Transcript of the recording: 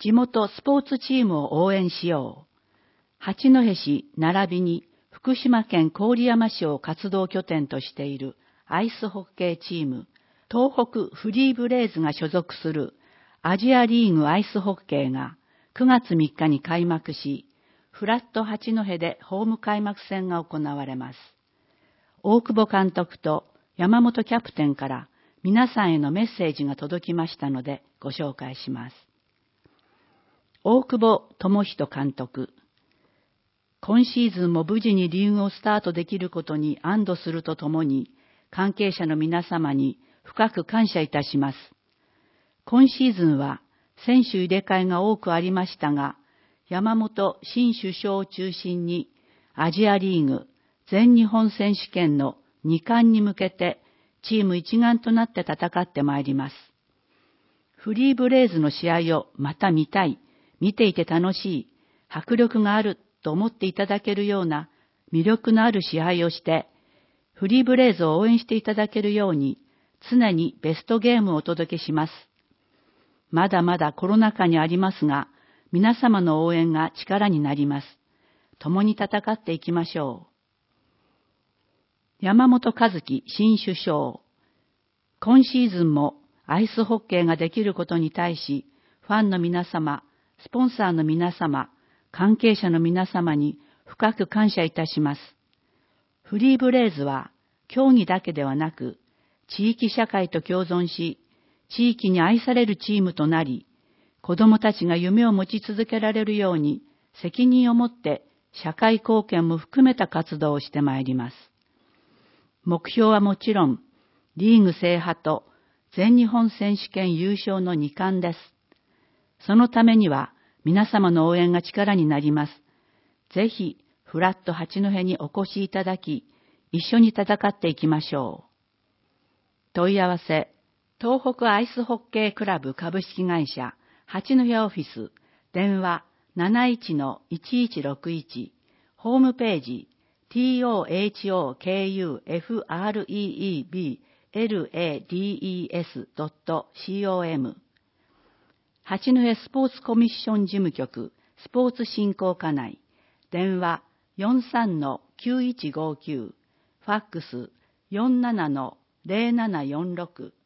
地元スポーツチームを応援しよう。八戸市並びに福島県郡山市を活動拠点としているアイスホッケーチーム、東北フリーブレイズが所属するアジアリーグアイスホッケーが9月3日に開幕し、フラット八戸でホーム開幕戦が行われます。大久保監督と山本キャプテンから皆さんへのメッセージが届きましたのでご紹介します。大久保智仁監督。今シーズンも無事にリーグをスタートできることに安堵するとともに、関係者の皆様に深く感謝いたします。今シーズンは選手入れ替えが多くありましたが、山本新首相を中心にアジアリーグ全日本選手権の2冠に向けてチーム一丸となって戦ってまいります。フリーブレイズの試合をまた見たい、見ていて楽しい、迫力があると思っていただけるような魅力のある試合をして、フリーブレイズを応援していただけるように常にベストゲームをお届けします。まだまだコロナ禍にありますが、皆様の応援が力になります。共に戦っていきましょう。山本和樹新首相。今シーズンもアイスホッケーができることに対し、ファンの皆様、スポンサーの皆様、関係者の皆様に深く感謝いたします。フリーブレイズは競技だけではなく、地域社会と共存し、地域に愛されるチームとなり、子どもたちが夢を持ち続けられるように責任を持って社会貢献も含めた活動をしてまいります。目標はもちろん、リーグ制覇と全日本選手権優勝の2冠です。そのためには皆様の応援が力になります。ぜひ、フラット八戸にお越しいただき、一緒に戦っていきましょう。問い合わせ、東北アイスホッケークラブ株式会社八戸オフィス、電話 71-1161、ホームページ、tohokufreeblades.com、八戸スポーツコミッション事務局スポーツ振興課内、電話 43-9159、ファックス 47-0746、